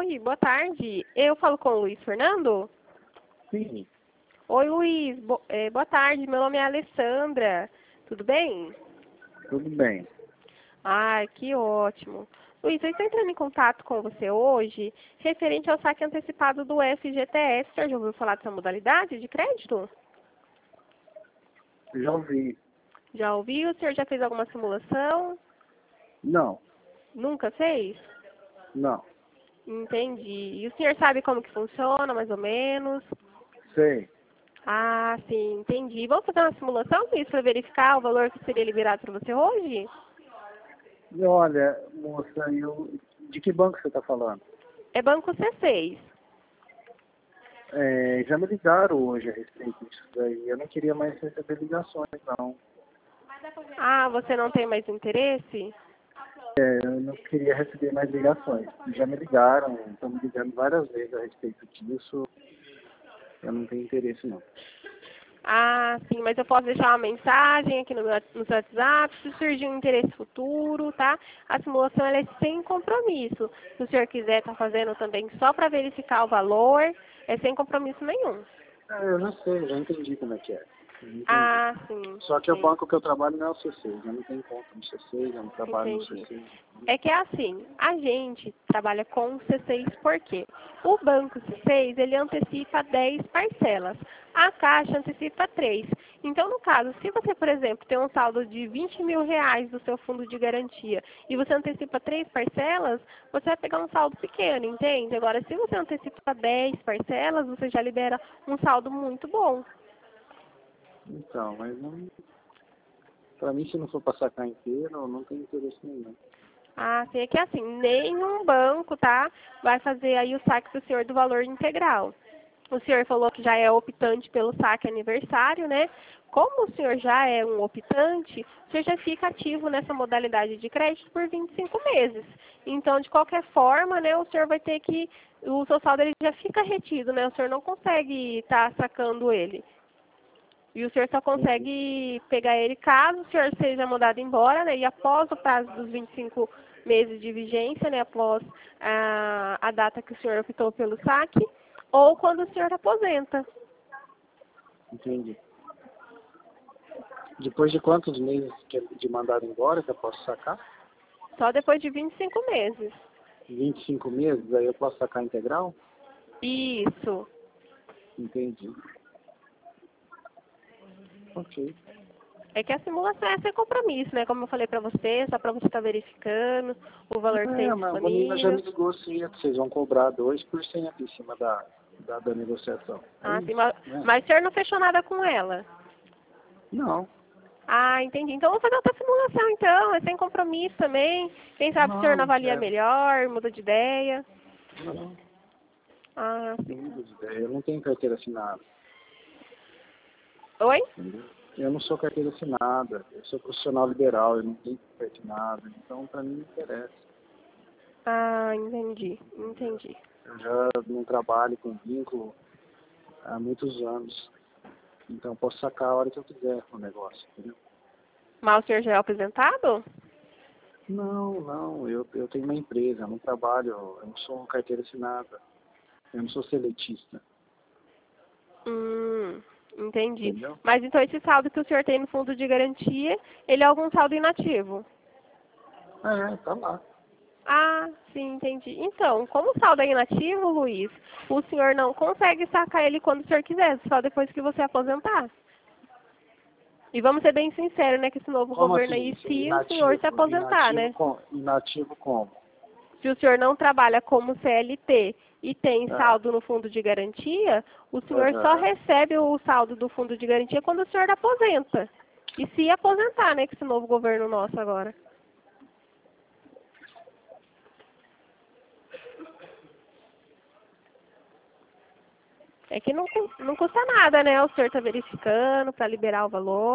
Oi, boa tarde. Eu falo com o Luiz Fernando? Sim, Oi, Luiz. Boa tarde. Meu nome é Alessandra. Tudo bem? tudo bem. Ai, que ótimo. Luiz, eu estou entrando em contato com você hoje referente ao saque antecipado do FGTS. O senhor já ouviu falar dessa modalidade de crédito? Já ouvi. Já ouviu? O senhor já fez alguma simulação? Não, Nunca fez? não. Entendi. E o senhor sabe como que funciona, mais ou menos? Sei. Ah, sim, entendi. Vamos fazer uma simulação, Luiz, para verificar o valor que seria liberado para você hoje? E olha, moça, de que banco você está falando? É Banco C6. Já me ligaram hoje a respeito disso daí. Eu não queria mais receber ligações, não. Ah, você não tem mais interesse? Eu não queria receber mais ligações. Já me ligaram, estão me ligando várias vezes a respeito disso. Eu não tenho interesse, não. Ah, sim, mas eu posso deixar uma mensagem aqui no seu WhatsApp, se surgir um interesse futuro, tá? A simulação ela é sem compromisso. Se o senhor quiser estar fazendo também só para verificar o valor, é sem compromisso nenhum. Eu já sei, já entendi como é que é. Eu entendi. Ah, sim, Só que o sim, banco que eu trabalho não é o C6. Eu não tenho conta no C6, eu não trabalho no entendi. C6. É que é assim, a gente trabalha com o C6 por quê? O banco C6, ele antecipa 10 parcelas. A Caixa antecipa 3. Então, no caso, se você, por exemplo, tem um saldo de R$ 20.000 do seu fundo de garantia e você antecipa 3 parcelas, você vai pegar um saldo pequeno, entende? Agora, se você antecipa 10 parcelas, você já libera um saldo muito bom. Então, mas não. Pra mim, se não for pra sacar inteiro, eu não tenho interesse nenhum. Ah, sim, é que assim, nenhum banco, tá, vai fazer aí o saque para o senhor do valor integral. O senhor falou que já é optante pelo saque aniversário, né? Como o senhor já é um optante, o senhor já fica ativo nessa modalidade de crédito por 25 meses. Então, de qualquer forma, né, o senhor vai ter que, o seu saldo ele já fica retido, né? O senhor não consegue estar sacando ele. E o senhor só Entendi. consegue pegar ele caso o senhor seja mandado embora, né? E após o prazo dos 25 meses de vigência, né? Após a data que o senhor optou pelo saque, ou quando o senhor aposenta. Entendi. Depois de quantos meses de mandado embora que eu posso sacar? Só depois de 25 meses. 25 meses, aí eu posso sacar integral? Isso. Entendi. Ok. É que a simulação é sem compromisso, né? Como eu falei pra você, só pra você estar verificando o valor que tem Mas a menina já me disponível. ligou sim, que vocês vão cobrar 2% em cima da negociação. É Ah, sim, isso, mas, né? mas o senhor não fechou nada com ela. Não, Ah, entendi. Então vamos fazer outra simulação então, é sem compromisso também. Quem sabe o senhor não não avalia quero. melhor, muda de ideia. Não, Ah, não sim. mudo de ideia. Eu não tenho carteira assinada. Oi? Entendeu? Eu não sou carteira assinada, eu sou profissional liberal, eu não tenho carteira assinada, então para mim não interessa. Ah, entendi, entendi. Eu já não trabalho com vínculo há muitos anos, então eu posso sacar a hora que eu quiser o negócio, entendeu? Mas o senhor já é aposentado? Não, eu tenho uma empresa, eu não trabalho, eu não sou carteira assinada, eu não sou seletista, Entendi. entendeu? Mas então esse saldo que o senhor tem no fundo de garantia, ele é algum saldo inativo? Tá lá. Ah, sim, entendi. Então, como o saldo é inativo, Luiz, o senhor não consegue sacar ele quando o senhor quiser, só depois que você aposentar. E vamos ser bem sinceros, né, que esse novo Como governo assim? aí, se o senhor se aposentar, né? Inativo como? Se o senhor não trabalha como CLT e tem Ah, saldo no fundo de garantia, o senhor só aham. recebe o saldo do fundo de garantia quando o senhor aposenta. E se aposentar, né, com esse novo governo nosso agora. É que não custa nada, né? O senhor tá verificando para liberar o valor.